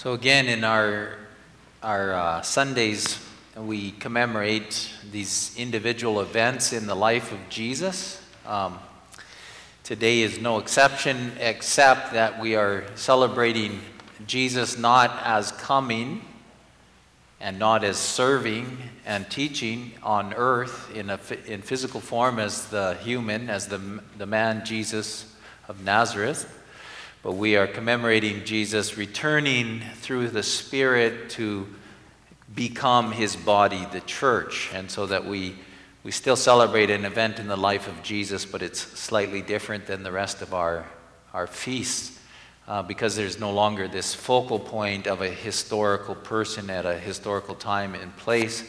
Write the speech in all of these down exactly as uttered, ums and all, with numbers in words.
So again, in our our uh, Sundays, we commemorate these individual events in the life of Jesus. Um, today is no exception, except that we are celebrating Jesus not as coming and not as serving and teaching on earth in a in physical form as the human, as the the man Jesus of Nazareth. But we are commemorating Jesus returning through the Spirit to become his body, the church. And so that we, we still celebrate an event in the life of Jesus, but it's slightly different than the rest of our, our feasts, uh, because there's no longer this focal point of a historical person at a historical time and place.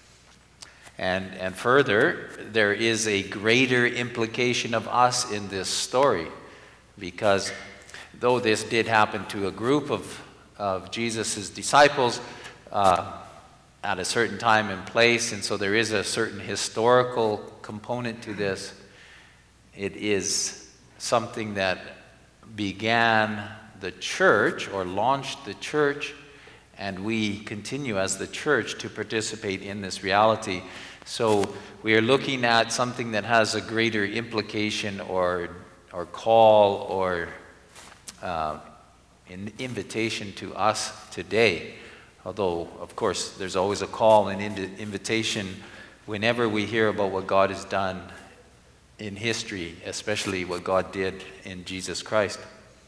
And, and further, there is a greater implication of us in this story, because though this did happen to a group of, of Jesus' disciples uh, at a certain time and place, and so there is a certain historical component to this, it is something that began the church or launched the church, and we continue as the church to participate in this reality. So we are looking at something that has a greater implication or, or call or Uh, an invitation to us today. Although, of course, there's always a call and in- invitation whenever we hear about what God has done in history, especially what God did in Jesus Christ.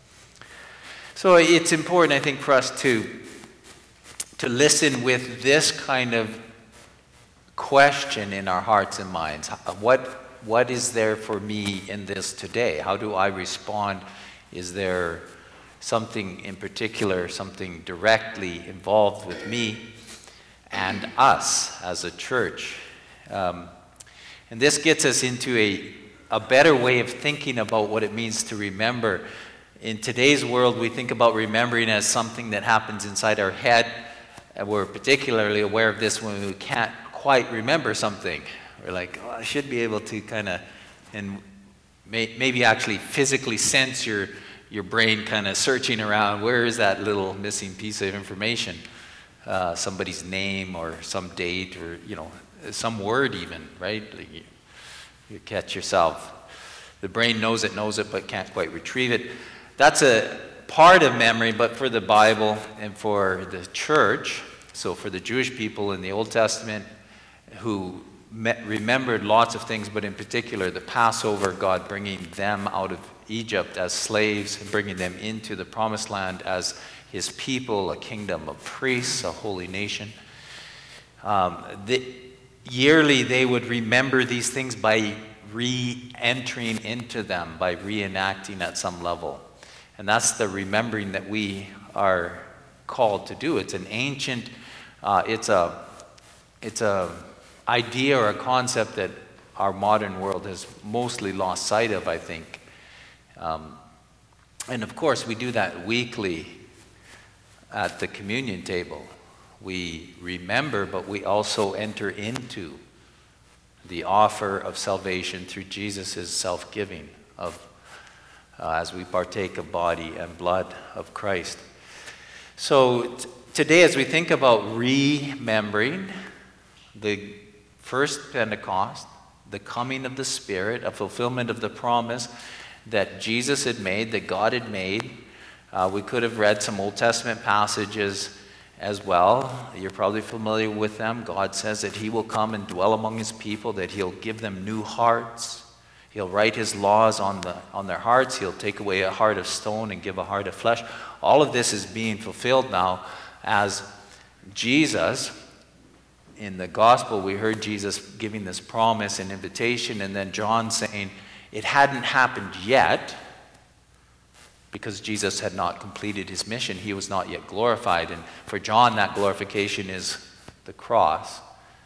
So it's important, I think, for us to, to listen with this kind of question in our hearts and minds. What, what is there for me in this today? How do I respond? Is there something in particular, something directly involved with me and us as a church? Um, and this gets us into a, a better way of thinking about what it means to remember. In today's world, we think about remembering as something that happens inside our head, and we're particularly aware of this when we can't quite remember something. We're like, oh, I should be able to kind of, and May, maybe actually physically sense your your brain kind of searching around, where is that little missing piece of information? Uh, somebody's name or some date or, you know, some word even, right? Like you, you catch yourself. The brain knows it, knows it, but can't quite retrieve it. That's a part of memory, but for the Bible and for the church, so for the Jewish people in the Old Testament who met, remembered lots of things, but in particular the Passover, God bringing them out of Egypt as slaves and bringing them into the promised land as his people, a kingdom of priests, a holy nation. Um, the, yearly they would remember these things by re-entering into them, by reenacting at some level. And that's the remembering that we are called to do. It's an ancient, uh, it's a, it's a idea or a concept that our modern world has mostly lost sight of, I think. Um, and of course, we do that weekly at the communion table. We remember, but we also enter into the offer of salvation through Jesus' self-giving of uh, as we partake of body and blood of Christ. So t- today, as we think about remembering the first Pentecost, the coming of the Spirit, a fulfillment of the promise that Jesus had made, that God had made. Uh, we could have read some Old Testament passages as well. You're probably familiar with them. God says that he will come and dwell among his people, that he'll give them new hearts. He'll write his laws on the on their hearts. He'll take away a heart of stone and give a heart of flesh. All of this is being fulfilled now as Jesus. In the gospel, we heard Jesus giving this promise and invitation, and then John saying, it hadn't happened yet because Jesus had not completed his mission. He was not yet glorified. And for John, that glorification is the cross.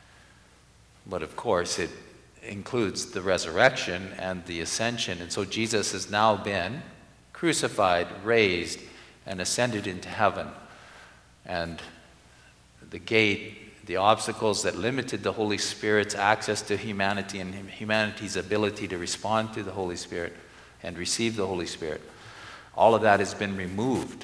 But of course, it includes the resurrection and the ascension. And so Jesus has now been crucified, raised, and ascended into heaven. And the gate, the obstacles that limited the Holy Spirit's access to humanity and humanity's ability to respond to the Holy Spirit and receive the Holy Spirit, all of that has been removed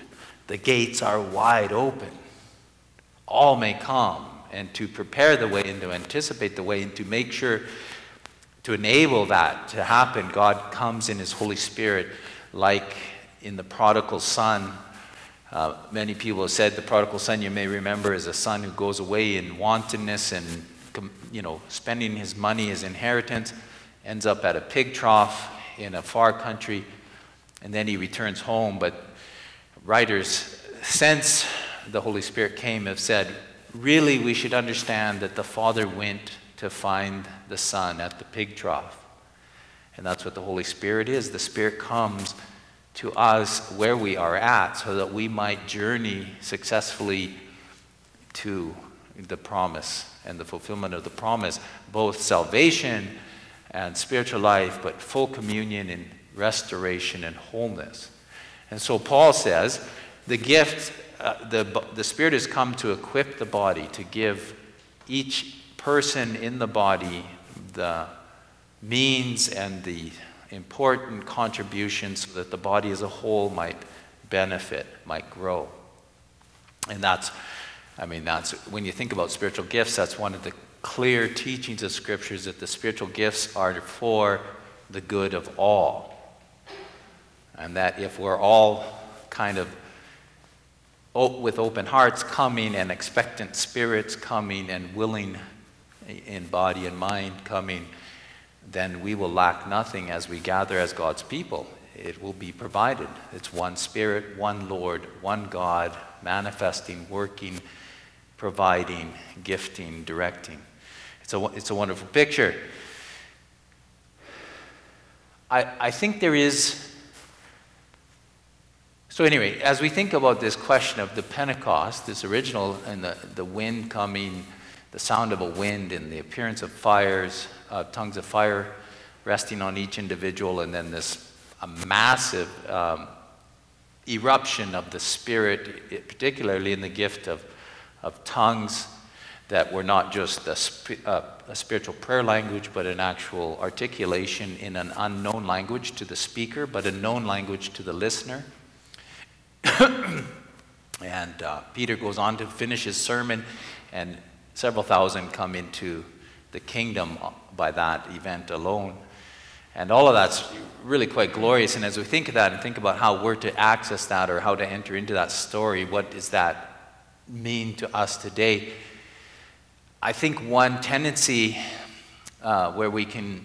The gates are wide open. All may come. And to prepare the way and to anticipate the way and to make sure, to enable that to happen, God comes in his Holy Spirit, like in the prodigal son. Uh, many people have said the prodigal son, you may remember, is a son who goes away in wantonness and, you know, spending his money, his inheritance, ends up at a pig trough in a far country, and then he returns home. But writers, since the Holy Spirit came, have said, really, we should understand that the Father went to find the Son at the pig trough. And that's what the Holy Spirit is. The Spirit comes to us where we are at so that we might journey successfully to the promise and the fulfillment of the promise, both salvation and spiritual life, but full communion and restoration and wholeness. And so Paul says, the gift Uh, the, the Spirit has come to equip the body, to give each person in the body the means and the important contributions so that the body as a whole might benefit, might grow. And that's, I mean, that's, when you think about spiritual gifts, that's one of the clear teachings of Scriptures, that the spiritual gifts are for the good of all. And that if we're all kind of with open hearts coming and expectant spirits coming and willing in body and mind coming, then we will lack nothing as we gather as God's people. It will be provided. It's one Spirit, one Lord, one God, manifesting, working, providing, gifting, directing. It's a, it's a wonderful picture. I, I think there is... So anyway, as we think about this question of the Pentecost, this original, and the, the wind coming, the sound of a wind and the appearance of fires, uh, tongues of fire resting on each individual, and then this a massive um, eruption of the Spirit, particularly in the gift of, of tongues that were not just a, sp- uh, a spiritual prayer language, but an actual articulation in an unknown language to the speaker, but a known language to the listener. And uh, Peter goes on to finish his sermon, and several thousand come into the kingdom by that event alone. And all of that's really quite glorious. And as we think of that and think about how we're to access that or how to enter into that story, what does that mean to us today? I think one tendency uh, where we can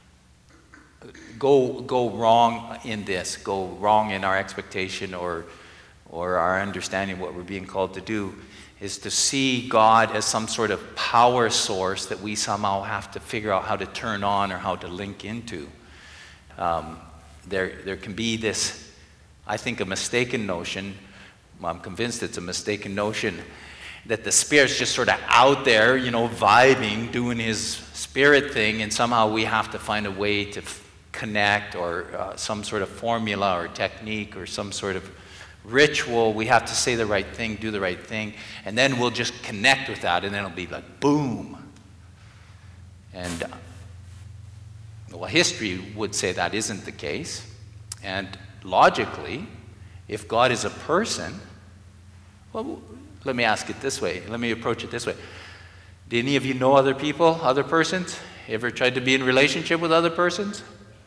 go go wrong in this, go wrong in our expectation or or our understanding of what we're being called to do, is to see God as some sort of power source that we somehow have to figure out how to turn on or how to link into. Um, there, there can be this, I think, a mistaken notion, I'm convinced it's a mistaken notion, that the Spirit's just sort of out there, you know, vibing, doing his Spirit thing, and somehow we have to find a way to f- connect or uh, some sort of formula or technique or some sort of ritual. We have to say the right thing, do the right thing, and then we'll just connect with that, and then it'll be like boom. And well, history would say that isn't the case. And logically, if God is a person, well, let me ask it this way. Let me approach it this way. Do any of you know other people, other persons? Ever tried to be in relationship with other persons?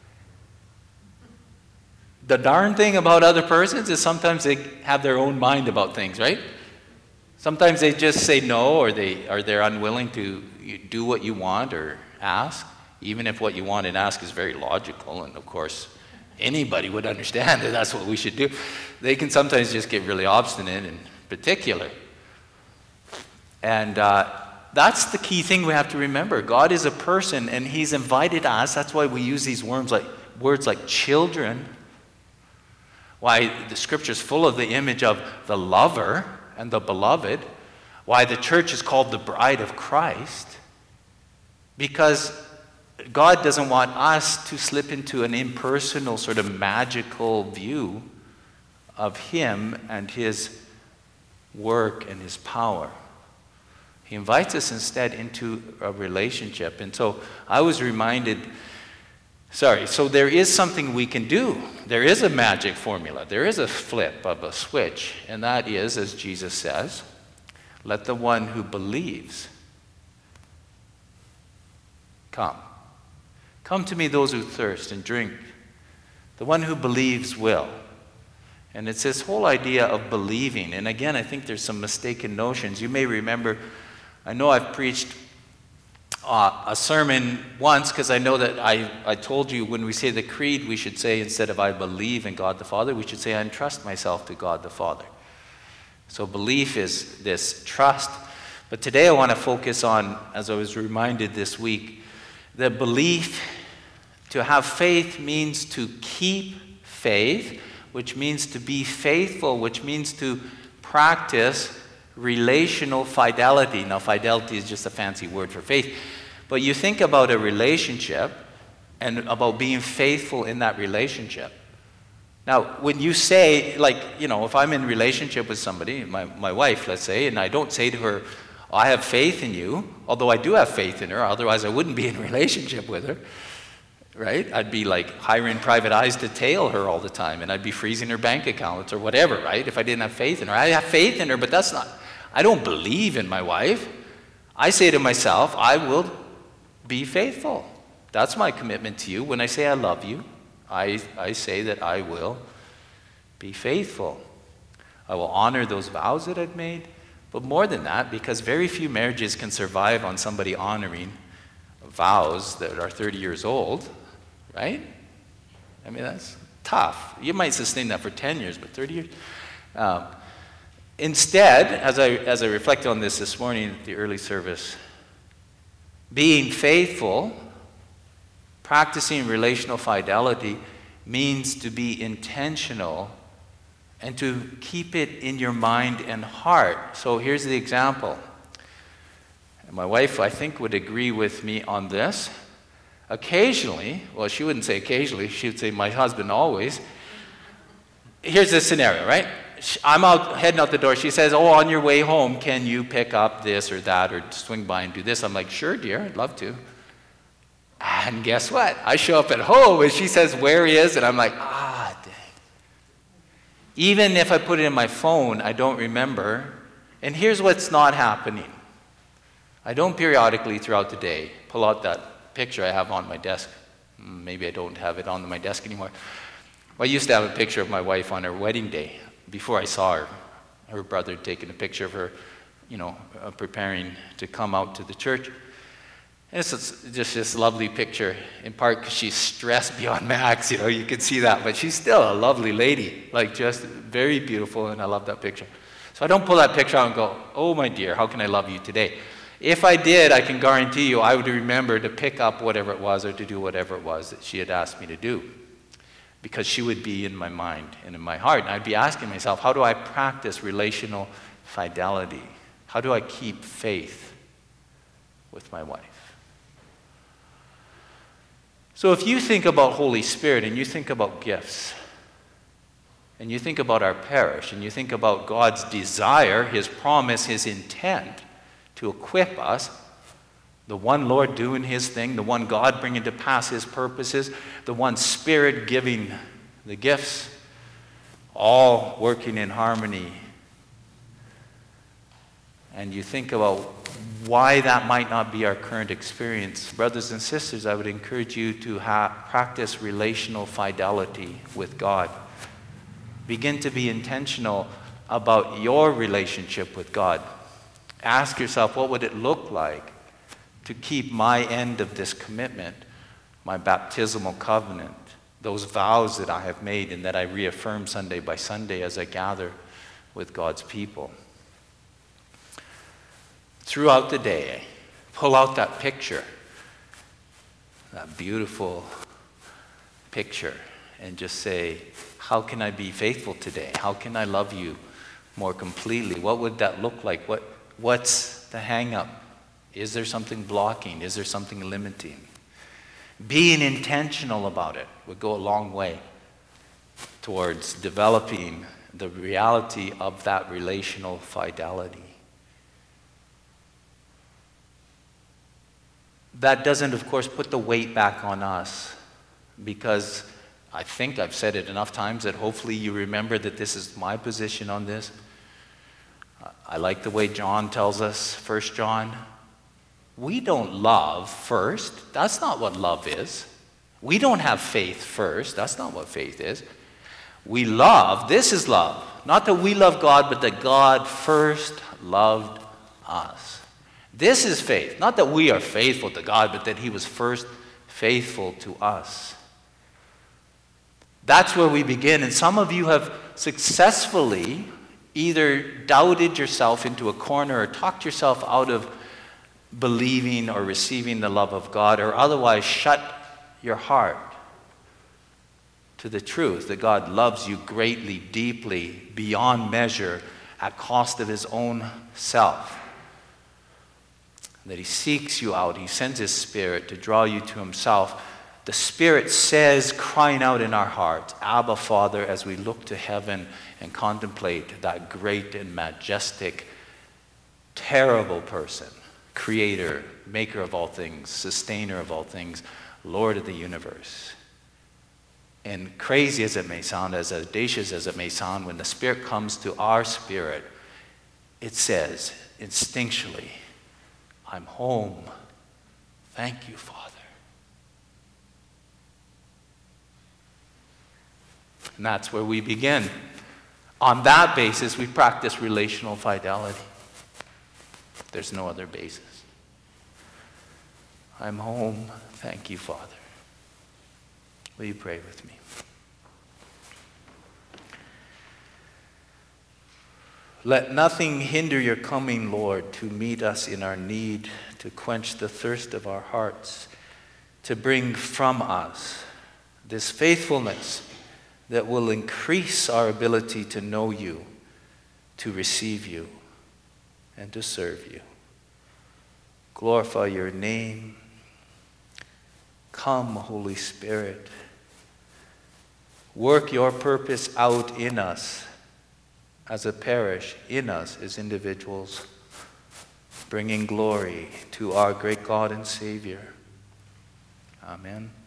The darn thing about other persons is sometimes they have their own mind about things, right? Sometimes they just say no, or they or they're unwilling to do what you want or ask, even if what you want and ask is very logical, and of course anybody would understand that that's what we should do. They can sometimes just get really obstinate and particular. And uh, that's the key thing we have to remember. God is a person, and he's invited us. That's why we use these words like words like children. Why the Scripture's full of the image of the lover and the beloved. Why the church is called the bride of Christ. Because God doesn't want us to slip into an impersonal sort of magical view of him and his work and his power. He invites us instead into a relationship. And so I was reminded Sorry, so there is something we can do. There is a magic formula. There is a flip of a switch. And that is, as Jesus says, let the one who believes come. Come to me, those who thirst, and drink. The one who believes will. And it's this whole idea of believing. And again, I think there's some mistaken notions. You may remember, I know I've preached uh, a sermon once, because I know that I, I told you when we say the creed, we should say, instead of I believe in God the Father, we should say I entrust myself to God the Father. So belief is this trust. But today I want to focus on, as I was reminded this week, that belief, to have faith means to keep faith, which means to be faithful, which means to practice relational fidelity. Now, fidelity is just a fancy word for faith. But you think about a relationship and about being faithful in that relationship. Now, when you say, like, you know, if I'm in relationship with somebody, my, my wife, let's say, and I don't say to her, I have faith in you, although I do have faith in her, otherwise I wouldn't be in relationship with her, right? I'd be like hiring private eyes to tail her all the time, and I'd be freezing her bank accounts or whatever, right? If I didn't have faith in her. I have faith in her, but that's not, I don't believe in my wife. I say to myself, I will be faithful. That's my commitment to you. When I say I love you, I, I say that I will be faithful. I will honor those vows that I've made. But more than that, because very few marriages can survive on somebody honoring vows that are thirty years old, right? I mean, that's tough. You might sustain that for ten years, but thirty years? Um, instead, as I, as I reflect on this this morning at the early service, being faithful, practicing relational fidelity, means to be intentional and to keep it in your mind and heart. So here's the example. And my wife, I think, would agree with me on this. Occasionally, well, she wouldn't say occasionally, she would say my husband always. Here's the scenario, right? I'm out heading out the door. She says, oh, on your way home, can you pick up this or that or swing by and do this? I'm like, sure, dear, I'd love to. And guess what? I show up at home and she says, where he is? And I'm like, ah, dang. Even if I put it in my phone, I don't remember. And here's what's not happening. I don't periodically throughout the day pull out that picture I have on my desk. Maybe I don't have it on my desk anymore. Well, I used to have a picture of my wife on her wedding day. Before I saw her, her brother had taken a picture of her, you know, uh, preparing to come out to the church. And it's just this lovely picture, in part because she's stressed beyond max, you know, you can see that. But she's still a lovely lady, like just very beautiful, and I love that picture. So I don't pull that picture out and go, oh, my dear, how can I love you today? If I did, I can guarantee you I would remember to pick up whatever it was or to do whatever it was that she had asked me to do. Because she would be in my mind and in my heart. And I'd be asking myself, how do I practice relational fidelity? How do I keep faith with my wife? So if you think about Holy Spirit and you think about gifts, and you think about our parish, and you think about God's desire, His promise, His intent to equip us, the one Lord doing His thing, the one God bringing to pass His purposes, the one Spirit giving the gifts, all working in harmony. And you think about why that might not be our current experience. Brothers and sisters, I would encourage you to ha- practice relational fidelity with God. Begin to be intentional about your relationship with God. Ask yourself, what would it look like to keep my end of this commitment, my baptismal covenant, those vows that I have made and that I reaffirm Sunday by Sunday as I gather with God's people. Throughout the day, pull out that picture, that beautiful picture, and just say, how can I be faithful today? How can I love you more completely? What would that look like? What, what's the hang-up? Is there something blocking? Is there something limiting? Being intentional about it would go a long way towards developing the reality of that relational fidelity. That doesn't, of course, put the weight back on us because I think I've said it enough times that hopefully you remember that this is my position on this. I like the way John tells us, First John. We don't love first. That's not what love is. We don't have faith first. That's not what faith is. We love, this is love. Not that we love God, but that God first loved us. This is faith. Not that we are faithful to God, but that he was first faithful to us. That's where we begin. And some of you have successfully either doubted yourself into a corner or talked yourself out of believing or receiving the love of God, or otherwise shut your heart to the truth that God loves you greatly, deeply, beyond measure, at cost of his own self. That he seeks you out. He sends his Spirit to draw you to himself. The Spirit says, crying out in our hearts, Abba, Father, as we look to heaven and contemplate that great and majestic, terrible person, creator, maker of all things, sustainer of all things, Lord of the universe. And crazy as it may sound, as audacious as it may sound, when the Spirit comes to our spirit, it says instinctually, I'm home. Thank you, Father. And that's where we begin. On that basis, we practice relational fidelity. There's no other basis. I'm home. Thank you, Father. Will you pray with me? Let nothing hinder your coming, Lord, to meet us in our need, to quench the thirst of our hearts, to bring from us this faithfulness that will increase our ability to know you, to receive you, and to serve you. Glorify your name. Come, Holy Spirit. Work your purpose out in us as a parish, in us as individuals, bringing glory to our great God and Savior. Amen.